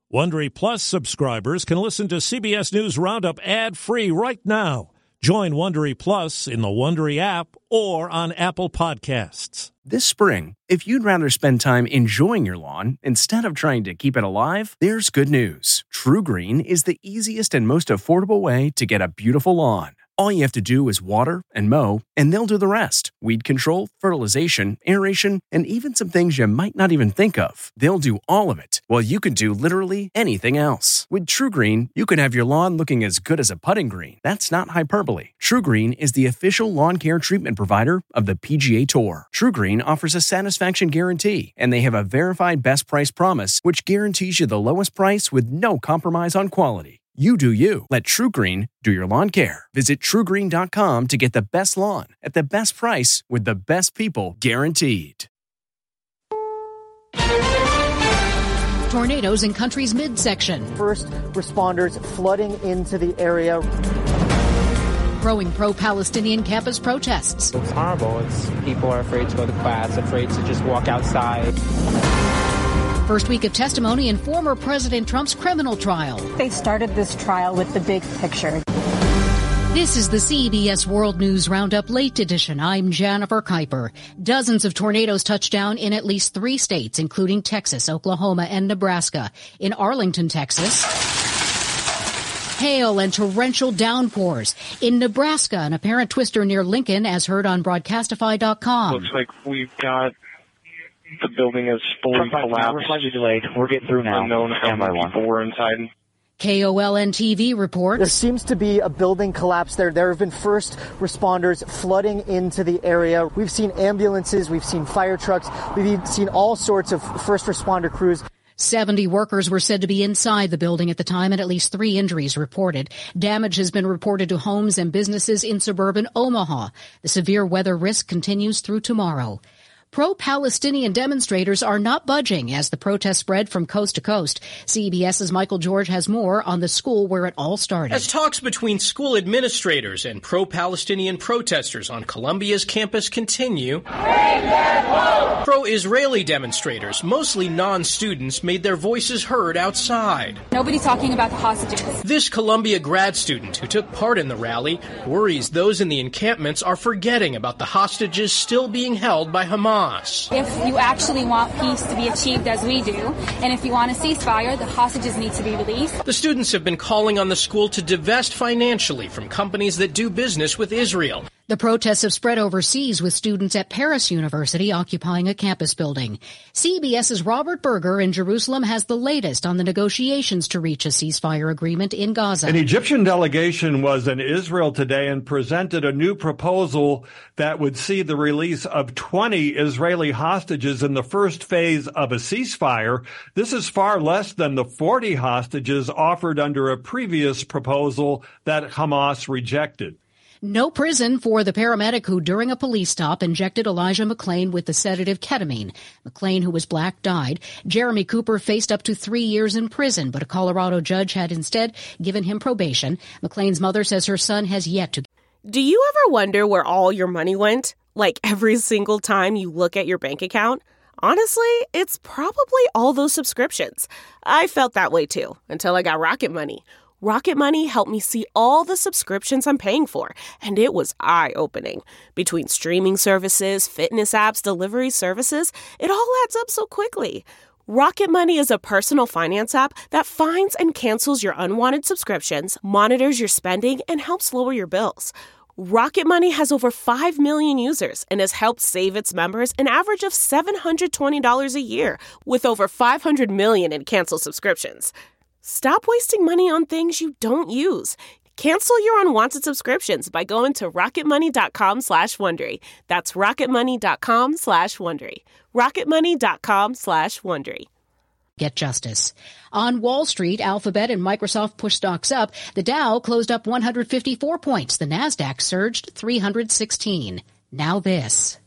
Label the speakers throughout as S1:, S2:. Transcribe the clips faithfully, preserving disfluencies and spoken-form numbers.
S1: Wondery Plus subscribers can listen to C B S News Roundup ad-free right now. Join Wondery Plus in the Wondery app or on Apple Podcasts.
S2: This spring, if you'd rather spend time enjoying your lawn instead of trying to keep it alive, there's good news. True Green is the easiest and most affordable way to get a beautiful lawn. All you have to do is water and mow, and they'll do the rest. Weed control, fertilization, aeration, and even some things you might not even think of. They'll do all of it, while you can do literally anything else. With True Green, you can have your lawn looking as good as a putting green. That's not hyperbole. True Green is the official lawn care treatment provider of the P G A Tour. True Green offers a satisfaction guarantee, and they have a verified best price promise, which guarantees you the lowest price with no compromise on quality. You do you. Let True Green do your lawn care. Visit true green dot com to get the best lawn at the best price with the best people guaranteed.
S3: Tornadoes in country's midsection.
S4: First responders flooding into the area.
S3: Growing pro-Palestinian campus protests.
S5: It's horrible. It's people are afraid to go to class, afraid to just walk outside.
S3: First week of testimony in former President Trump's criminal trial.
S6: They started this trial with the big picture.
S3: This is the C B S World News Roundup Late Edition. I'm Jennifer Kuiper. Dozens of tornadoes touched down in at least three states, including Texas, Oklahoma, and Nebraska. In Arlington, Texas, hail and torrential downpours. In Nebraska, an apparent twister near Lincoln, as heard on broadcastify dot com.
S7: Looks like we've got the building is fully collapsed.
S8: We're slightly delayed. We're getting through now.
S7: Unknown how many people were inside.
S3: K O L N T V reports.
S4: There seems to be a building collapse there. There have been first responders flooding into the area. We've seen ambulances. We've seen fire trucks. We've seen all sorts of first responder crews.
S3: seventy workers were said to be inside the building at the time, and at least three injuries reported. Damage has been reported to homes and businesses in suburban Omaha. The severe weather risk continues through tomorrow. Pro-Palestinian demonstrators are not budging as the protests spread from coast to coast. CBS's Michael George has more on the school where it all started.
S9: As talks between school administrators and pro-Palestinian protesters on Columbia's campus continue, pro-Israeli demonstrators, mostly non-students, made their voices heard outside.
S6: Nobody's talking about the hostages.
S9: This Columbia grad student who took part in the rally worries those in the encampments are forgetting about the hostages still being held by Hamas.
S6: If you actually want peace to be achieved as we do, and if you want a ceasefire, the hostages need to be released.
S9: The students have been calling on the school to divest financially from companies that do business with Israel.
S3: The protests have spread overseas, with students at Paris University occupying a campus building. CBS's Robert Berger in Jerusalem has the latest on the negotiations to reach a ceasefire agreement in Gaza.
S10: An Egyptian delegation was in Israel today and presented a new proposal that would see the release of twenty Israeli hostages in the first phase of a ceasefire. This is far less than the forty hostages offered under a previous proposal that Hamas rejected.
S3: No prison for the paramedic who, during a police stop, injected Elijah McClain with the sedative ketamine. McClain, who was black, died. Jeremy Cooper faced up to three years in prison, but a Colorado judge had instead given him probation. McClain's mother says her son has yet to.
S11: Do you ever wonder where all your money went? Like every single time you look at your bank account? Honestly, it's probably all those subscriptions. I felt that way too, until I got Rocket Money. Rocket Money helped me see all the subscriptions I'm paying for, and it was eye-opening. Between streaming services, fitness apps, delivery services, it all adds up so quickly. Rocket Money is a personal finance app that finds and cancels your unwanted subscriptions, monitors your spending, and helps lower your bills. Rocket Money has over five million users and has helped save its members an average of seven hundred twenty dollars a year, with over five hundred million in canceled subscriptions. Stop wasting money on things you don't use. Cancel your unwanted subscriptions by going to rocketmoney.com slash Wondery. That's rocketmoney.com slash Wondery. rocketmoney.com slash Wondery.
S3: Get justice. On Wall Street, Alphabet and Microsoft pushed stocks up. The Dow closed up one hundred fifty-four points. The Nasdaq surged three hundred sixteen. Now this.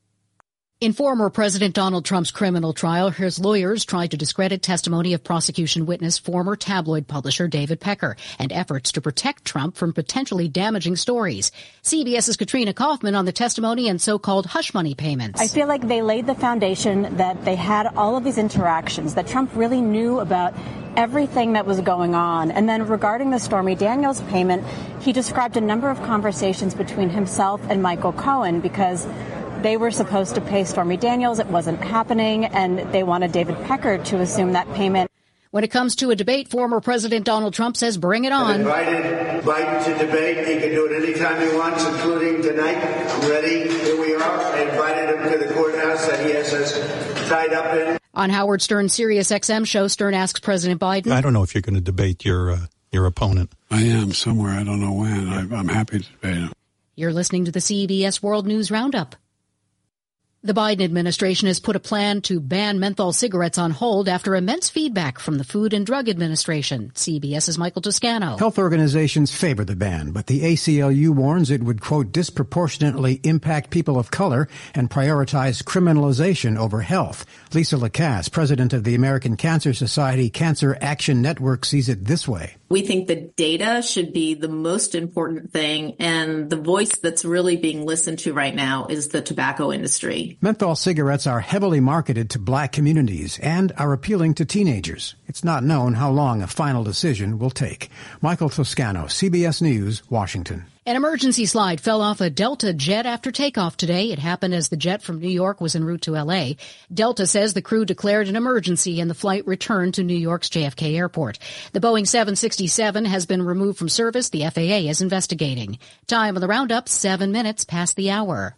S3: In former President Donald Trump's criminal trial, his lawyers tried to discredit testimony of prosecution witness former tabloid publisher David Pecker and efforts to protect Trump from potentially damaging stories. CBS's Katrina Kaufman on the testimony and so-called hush money payments.
S6: I feel like they laid the foundation that they had all of these interactions, that Trump really knew about
S12: everything that was going on. And then regarding the Stormy Daniels payment, he described a number of conversations between himself and Michael Cohen because they were supposed to pay Stormy Daniels. It wasn't happening, and they wanted David Pecker to assume that payment.
S3: When it comes to a debate, former President Donald Trump says bring it on.
S13: I invited Biden to debate. He can do it anytime he wants, including tonight. I'm ready. Here we are. I invited him to the courthouse that he has us tied up in.
S3: On Howard Stern's Sirius X M show, Stern asks President Biden.
S14: I don't know if you're going to debate your uh, your opponent.
S15: I am somewhere. I don't know when. I, I'm happy to debate him.
S3: You're listening to the C B S World News Roundup. The Biden administration has put a plan to ban menthol cigarettes on hold after immense feedback from the Food and Drug Administration. CBS's Michael Toscano.
S16: Health organizations favor the ban, but the A C L U warns it would, quote, disproportionately impact people of color and prioritize criminalization over health. Lisa Lacasse, president of the American Cancer Society Cancer Action Network, sees it this way.
S17: We think the data should be the most important thing, and the voice that's really being listened to right now is the tobacco industry.
S16: Menthol cigarettes are heavily marketed to black communities and are appealing to teenagers. It's not known how long a final decision will take. Michael Toscano, C B S News, Washington.
S3: An emergency slide fell off a Delta jet after takeoff today. It happened as the jet from New York was en route to L A. Delta says the crew declared an emergency and the flight returned to New York's J F K Airport. The Boeing seven sixty-seven has been removed from service. The F A A is investigating. Time on the roundup, seven minutes past the hour.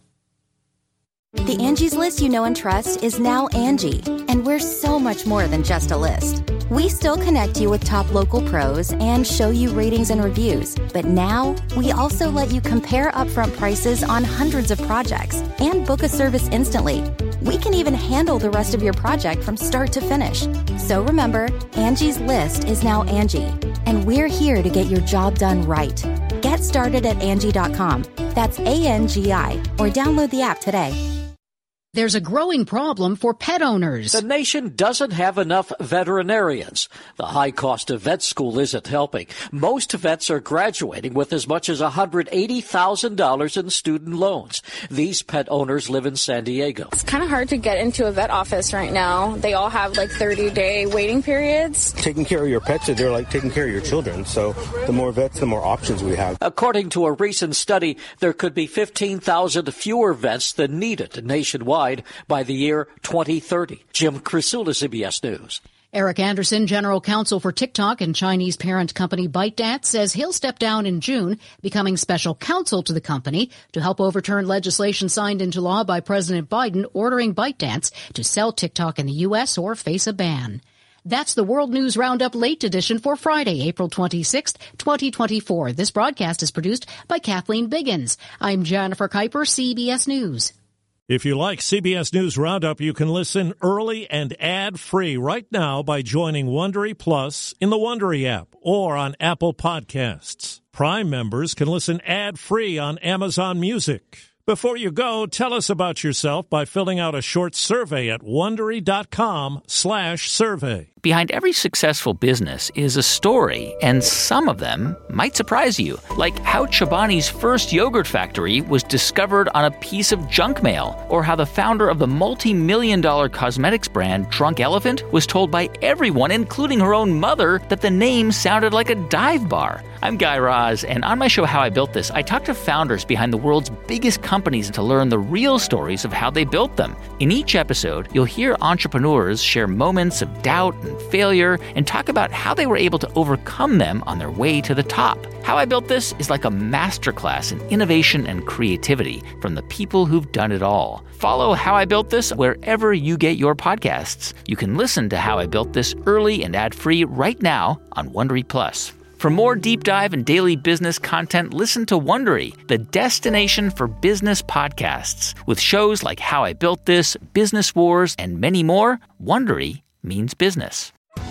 S18: The Angie's List you know and trust is now Angie, and we're so much more than just a list. We still connect you with top local pros and show you ratings and reviews, but now we also let you compare upfront prices on hundreds of projects and book a service instantly. We can even handle the rest of your project from start to finish. So remember, Angie's List is now Angie, and we're here to get your job done right. Get started at Angie dot com. That's A N G I, or download the app today.
S3: There's a growing problem for pet owners.
S19: The nation doesn't have enough veterinarians. The high cost of vet school isn't helping. Most vets are graduating with as much as one hundred eighty thousand dollars in student loans. These pet owners live in San Diego.
S20: It's kind of hard to get into a vet office right now. They all have like thirty-day waiting periods.
S21: Taking care of your pets, they're like taking care of your children. So the more vets, the more options we have.
S19: According to a recent study, there could be fifteen thousand fewer vets than needed nationwide by the year twenty thirty. Jim Crisula, C B S News.
S3: Eric Anderson, general counsel for TikTok and Chinese parent company ByteDance, says he'll step down in June, becoming special counsel to the company to help overturn legislation signed into law by President Biden ordering ByteDance to sell TikTok in the U S or face a ban. That's the World News Roundup Late Edition for Friday, April twenty-sixth, twenty twenty-four. This broadcast is produced by Kathleen Biggins. I'm Jennifer Kuiper, C B S News.
S1: If you like C B S News Roundup, you can listen early and ad-free right now by joining Wondery Plus in the Wondery app or on Apple Podcasts. Prime members can listen ad-free on Amazon Music. Before you go, tell us about yourself by filling out a short survey at Wondery.com slash survey.
S22: Behind every successful business is a story, and some of them might surprise you, like how Chobani's first yogurt factory was discovered on a piece of junk mail, or how the founder of the multi-million dollar cosmetics brand Drunk Elephant was told by everyone, including her own mother, that the name sounded like a dive bar. I'm Guy Raz, and on my show How I Built This, I talk to founders behind the world's biggest companies to learn the real stories of how they built them. In each episode, you'll hear entrepreneurs share moments of doubt and failure and talk about how they were able to overcome them on their way to the top. How I Built This is like a masterclass in innovation and creativity from the people who've done it all. Follow How I Built This wherever you get your podcasts. You can listen to How I Built This early and ad-free right now on Wondery Plus. For more deep dive and daily business content, listen to Wondery, the destination for business podcasts. With shows like How I Built This, Business Wars, and many more, Wondery means business.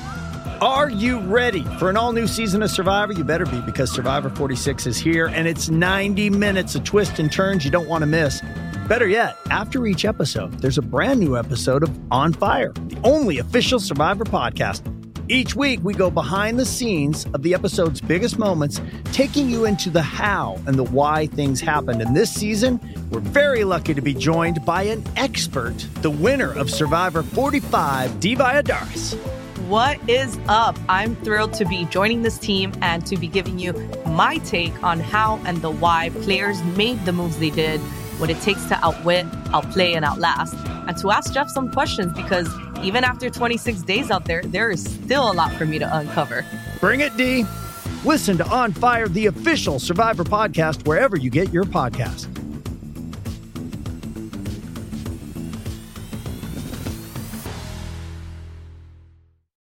S23: Are you ready for an all-new season of Survivor? You better be, because Survivor forty-six is here, and it's ninety minutes of twists and turns you don't want to miss. Better yet, after each episode, there's a brand new episode of On Fire, the only official Survivor podcast. Each week, we go behind the scenes of the episode's biggest moments, taking you into the how and the why things happened. And this season, we're very lucky to be joined by an expert, the winner of Survivor forty-five, Dee Valladares.
S2: What is up? I'm thrilled to be joining this team and to be giving you my take on how and the why players made the moves they did, what it takes to outwit, outplay, and outlast, and to ask Jeff some questions because even after twenty-six days out there, there is still a lot for me to uncover.
S23: Bring it, D. Listen to On Fire, the official Survivor podcast, wherever you get your podcasts.